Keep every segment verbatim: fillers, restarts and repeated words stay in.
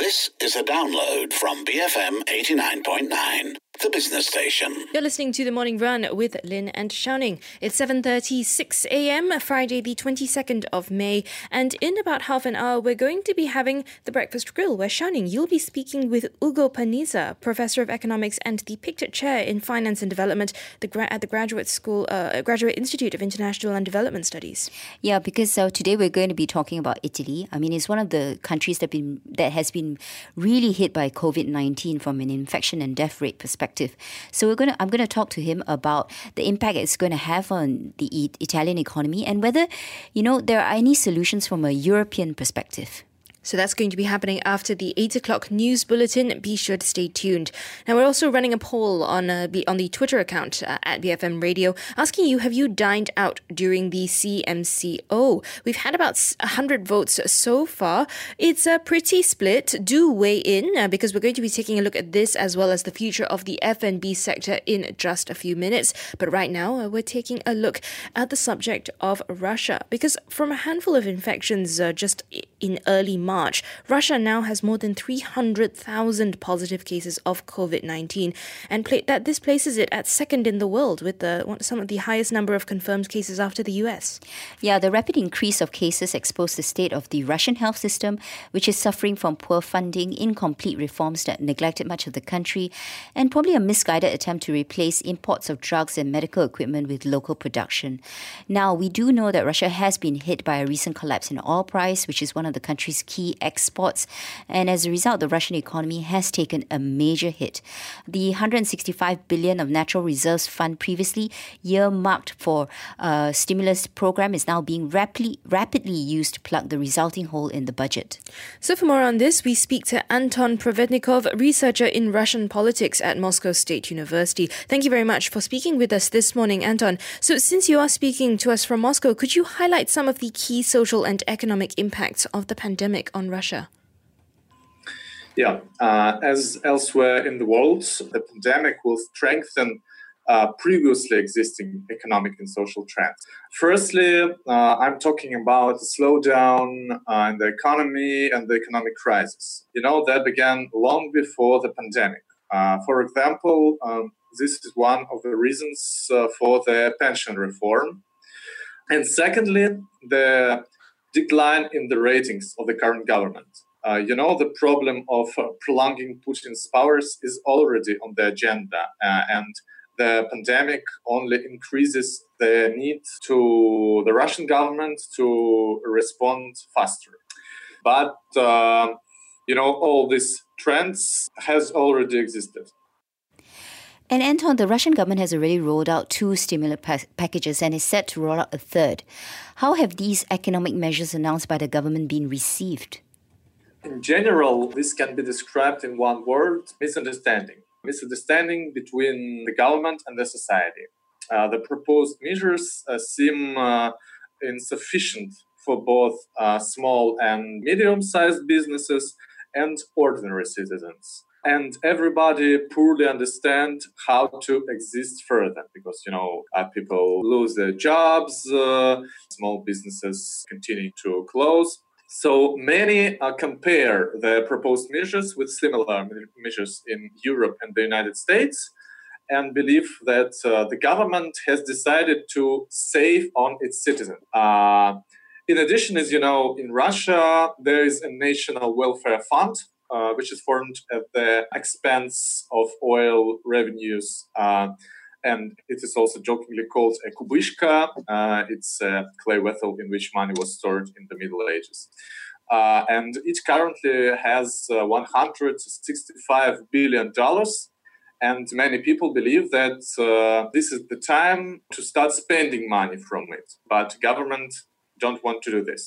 This is a download from B F M eighty-nine point nine, the business station. You're listening to The Morning Run with Lynn and Xiaoning. It's seven thirty-six a.m., Friday the twenty-second of May, and in about half an hour we're going to be having the Breakfast Grill, where Xiaoning, you'll be speaking with Ugo Paniza, Professor of Economics and the Pictet Chair in Finance and Development the gra- at the Graduate School, uh, Graduate Institute of International and Development Studies. Yeah, because uh, today we're going to be talking about Italy. I mean, it's one of the countries that been that has been really hit by covid nineteen from an infection and death rate perspective. So we're going to I'm going to talk to him about the impact it's going to have on the I- Italian economy and whether, you know, there are any solutions from a European perspective. So that's going to be happening after the eight o'clock news bulletin. Be sure to stay tuned. Now, we're also running a poll on uh, on the Twitter account uh, at B F M Radio, asking you, have you dined out during the C M C O? We've had about one hundred votes so far. It's a pretty split. Do weigh in, uh, because we're going to be taking a look at this as well as the future of the F and B sector in just a few minutes. But right now, uh, we're taking a look at the subject of Russia, because from a handful of infections uh, just in early March, March, Russia now has more than three hundred thousand positive cases of covid nineteen, and pla- that this places it at second in the world, with the, some of the highest number of confirmed cases after the U S. Yeah, the rapid increase of cases exposed the state of the Russian health system, which is suffering from poor funding, incomplete reforms that neglected much of the country, and probably a misguided attempt to replace imports of drugs and medical equipment with local production. Now, we do know that Russia has been hit by a recent collapse in oil price, which is one of the country's key exports, and as a result, the Russian economy has taken a major hit. The one hundred sixty-five billion of natural reserves fund previously earmarked for a stimulus program is now being rapidly rapidly used to plug the resulting hole in the budget. So for more on this, we speak to Anton Provetnikov, researcher in Russian politics at Moscow State University. Thank you very much for speaking with us this morning, Anton. So since you are speaking to us from Moscow, could you highlight some of the key social and economic impacts of the pandemic on Russia? Yeah, uh, as elsewhere in the world, the pandemic will strengthen uh, previously existing economic and social trends. Firstly, uh, I'm talking about a slowdown uh, in the economy and the economic crisis. You know, that began long before the pandemic. Uh, for example, um, this is one of the reasons uh, for the pension reform. And secondly, the decline in the ratings of the current government. Uh, you know, the problem of uh, prolonging Putin's powers is already on the agenda, uh, and the pandemic only increases the need to the Russian government to respond faster. But, uh, you know, all these trends has already existed. And Anton, the Russian government has already rolled out two stimulus pa- packages and is set to roll out a third. How have these economic measures announced by the government been received? In general, this can be described in one word: misunderstanding. Misunderstanding between the government and the society. Uh, the proposed measures uh, seem uh, insufficient for both uh, small and medium-sized businesses and ordinary citizens. And everybody poorly understand how to exist further because, you know, uh, people lose their jobs, uh, small businesses continue to close. So many uh, compare the proposed measures with similar measures in Europe and the United States and believe that uh, the government has decided to save on its citizens. Uh, in addition, as you know, in Russia, there is a national welfare fund, uh, which is formed at the expense of oil revenues. Uh, And it is also jokingly called a kubyshka. Uh, it's a clay vessel in which money was stored in the Middle Ages. Uh, and it currently has uh, one hundred sixty-five billion dollars. And many people believe that uh, this is the time to start spending money from it. But government don't want to do this.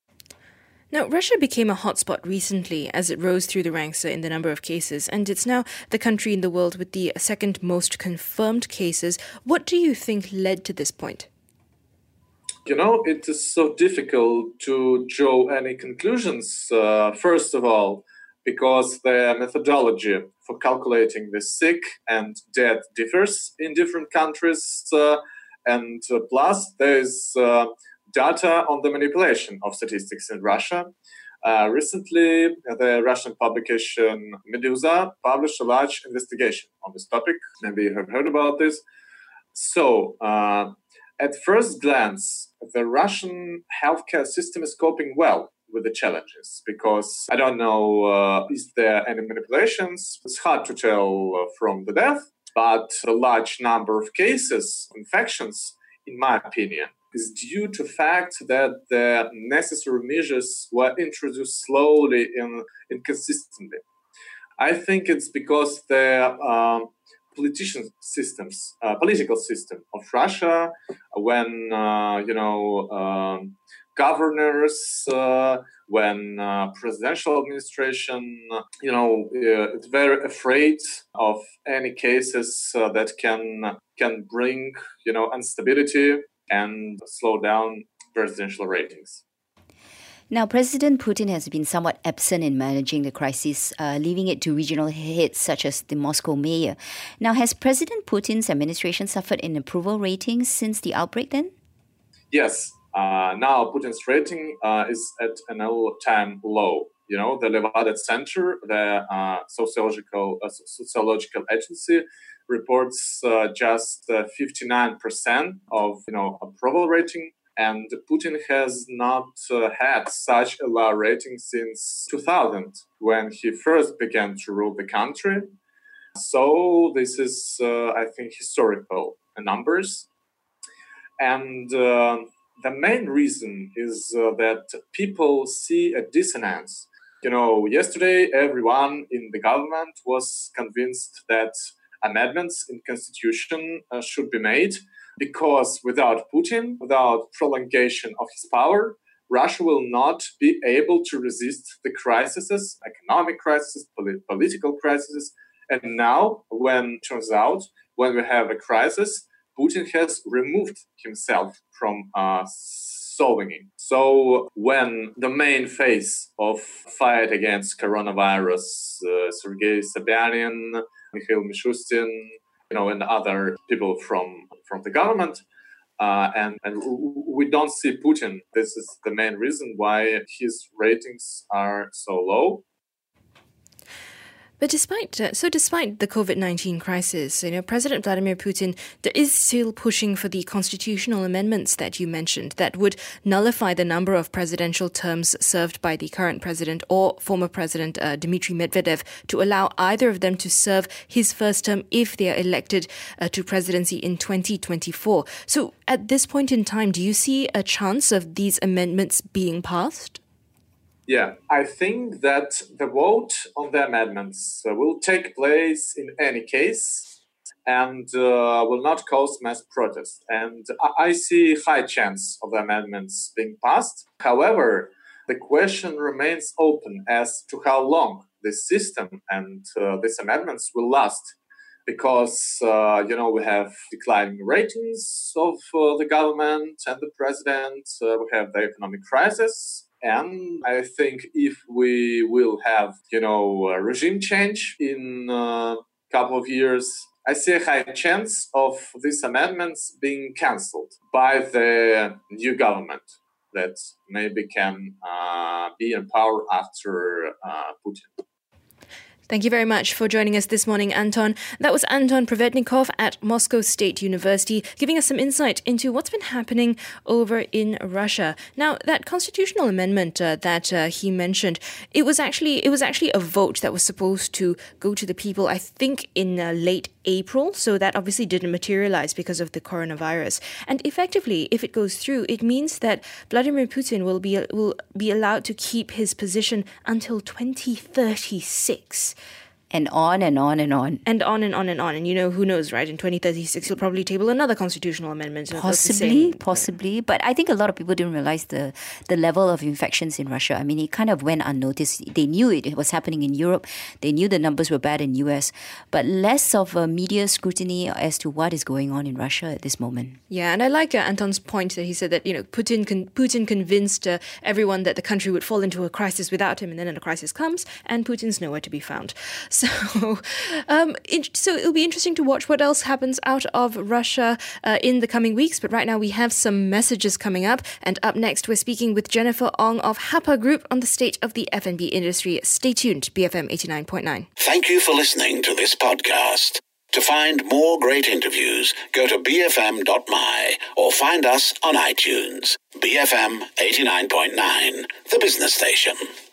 Now, Russia became a hotspot recently as it rose through the ranks in the number of cases, and it's now the country in the world with the second most confirmed cases. What do you think led to this point? You know, it is so difficult to draw any conclusions, uh, first of all, because the methodology for calculating the sick and dead differs in different countries, uh, and uh, plus there is uh, data on the manipulation of statistics in Russia. Uh, recently, the Russian publication Meduza published a large investigation on this topic. Maybe you have heard about this. So, uh, at first glance, the Russian healthcare system is coping well with the challenges because I don't know, uh, is there any manipulations? It's hard to tell uh, from the data, but a large number of cases, infections, in my opinion, is due to the fact that the necessary measures were introduced slowly and inconsistently. I think it's because the um, politician systems, uh, political system of Russia, when uh, you know um, governors, uh, when uh, presidential administration, you know, uh, it's very afraid of any cases uh, that can can bring you know instability and slow down presidential ratings. Now, President Putin has been somewhat absent in managing the crisis, uh, leaving it to regional heads such as the Moscow mayor. Now, has President Putin's administration suffered in approval ratings since the outbreak then? Yes. Uh, now, Putin's rating uh, is at an all-time low. You know, the Levada Center, the uh, sociological uh, sociological agency, reports uh, just uh, fifty-nine percent of you know approval rating. And Putin has not uh, had such a low rating since two thousand, when he first began to rule the country. So this is, uh, I think, historical numbers. And uh, the main reason is uh, that people see a dissonance. You know, yesterday, everyone in the government was convinced that amendments in constitution uh, should be made, because without Putin, without prolongation of his power, Russia will not be able to resist the crises, economic crises, polit- political crises. And now, when it turns out, when we have a crisis, Putin has removed himself from uh, solving it. So when the main face of fight against coronavirus, uh, Sergei Sobyanin, Mikhail Mishustin, you know, and other people from, from the government, uh, and, and we don't see Putin. This is the main reason why his ratings are so low. But despite uh, so, despite the COVID nineteen crisis, you know, President Vladimir Putin is still pushing for the constitutional amendments that you mentioned that would nullify the number of presidential terms served by the current president or former president uh, Dmitry Medvedev, to allow either of them to serve his first term if they are elected uh, to presidency in twenty twenty-four. So, at this point in time, do you see a chance of these amendments being passed? Yeah, I think that the vote on the amendments uh, will take place in any case and uh, will not cause mass protest. And I-, I see high chance of the amendments being passed. However, the question remains open as to how long this system and uh, these amendments will last. Because, uh, you know, we have declining ratings of uh, the government and the president. Uh, we have the economic crisis. And I think if we will have, you know, a regime change in a couple of years, I see a high chance of these amendments being cancelled by the new government that maybe can uh, be in power after uh, Putin. Thank you very much for joining us this morning, Anton. That was Anton Provetnikov at Moscow State University, giving us some insight into what's been happening over in Russia. Now, that constitutional amendment uh, that uh, he mentioned, it was actually it was actually a vote that was supposed to go to the people, I think, in uh, late April. So that obviously didn't materialize because of the coronavirus. And effectively, if it goes through, it means that Vladimir Putin will be will be allowed to keep his position until twenty thirty-six. And on and on and on. And on and on and on. And, you know, who knows, right? In twenty thirty-six, he'll probably table another constitutional amendment. Possibly, possibly. But I think a lot of people didn't realize the, the level of infections in Russia. I mean, it kind of went unnoticed. They knew it, it was happening in Europe. They knew the numbers were bad in U S. But less of a media scrutiny as to what is going on in Russia at this moment. Yeah, and I like uh, Anton's point that he said that, you know, Putin con- Putin convinced uh, everyone that the country would fall into a crisis without him. And then a crisis comes and Putin's nowhere to be found. So So, um, it, so it'll be interesting to watch what else happens out of Russia uh, in the coming weeks. But right now we have some messages coming up. And up next, we're speaking with Jennifer Ong of Hapa Group on the state of the F and B industry. Stay tuned, B F M eighty-nine point nine. Thank you for listening to this podcast. To find more great interviews, go to b f m dot m y or find us on iTunes. B F M eighty-nine point nine, the business station.